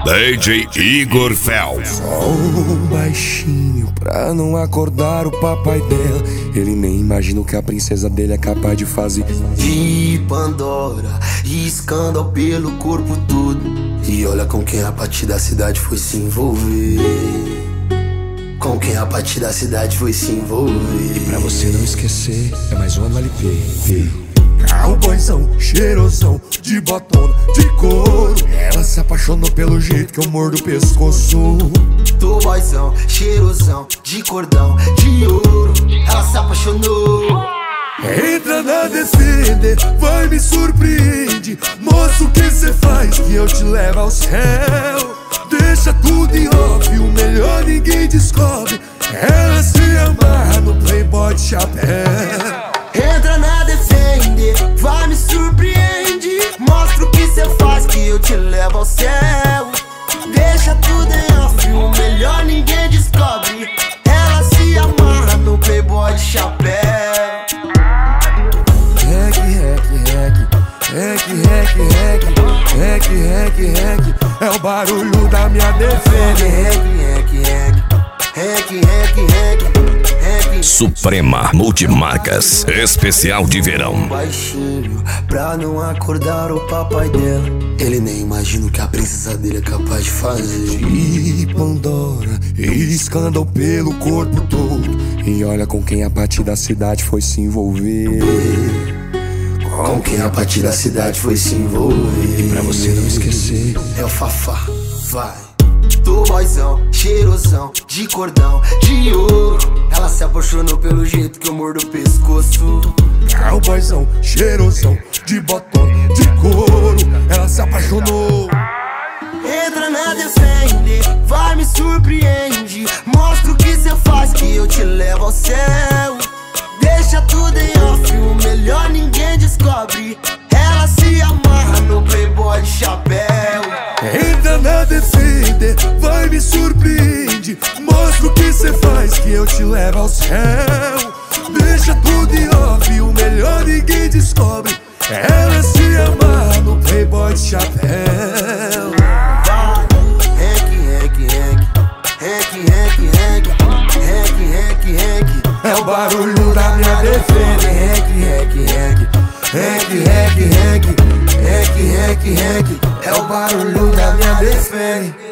DJ Igor Phelps. Só um baixinho pra não acordar o papai dela. Ele nem imagina o que a princesa dele é capaz de fazer. De Pandora e escândalo pelo corpo todo. E olha com quem a partir da cidade foi se envolver. Com quem a partir da cidade foi se envolver. E pra você não esquecer, é mais um no LP. Cowboyzão, cheirosão, de botona, de couro. Ela se apaixonou pelo jeito que eu mordo o pescoço. Do boyzão, cheirosão, de cordão, de ouro. Ela se apaixonou. Entra na Defender, vai me surpreende. Mostra o que cê faz que eu te levo ao céu. Deixa tudo em off, o melhor ninguém descobre. Ela se amarra no Playboy de chapéu. Entra na Defender, vai me surpreende. Mostra o que cê faz que eu te levo ao céu. Deixa tudo em off, o melhor ninguém descobre. Ela se amarra no Playboy de chapéu. Rec, é o barulho da minha Defender. Suprema Multimarcas, especial de verão. Baixinho, pra não acordar o papai dela. Ele nem imagina o que a princesa dele é capaz de fazer. De Pandora e escândalo pelo corpo todo. E olha com quem a partir da cidade foi se envolver. Com quem a partir da cidade foi se envolver. E pra você não esquecer, é o Fafá, vai. Do boyzão, cheirosão, de cordão, de ouro. Ela se apaixonou pelo jeito que eu mordo o pescoço. Cowboyzão, cheirosão, de botão, de couro. Ela se apaixonou. Entra na Defender, vai me surpreende. Mostra o que cê faz que eu te levo ao céu. Deixa tudo em off, o melhor ninguém descobre. Ela se amarra no Playboy de chapéu. Entra na Defender, vai me surpreende. Mostra o que cê faz que eu te levo ao céu. Deixa tudo em off, o melhor ninguém descobre. Ela se amarra no Playboy de chapéu. É o barulho da minha Defender. É o barulho da minha Defender.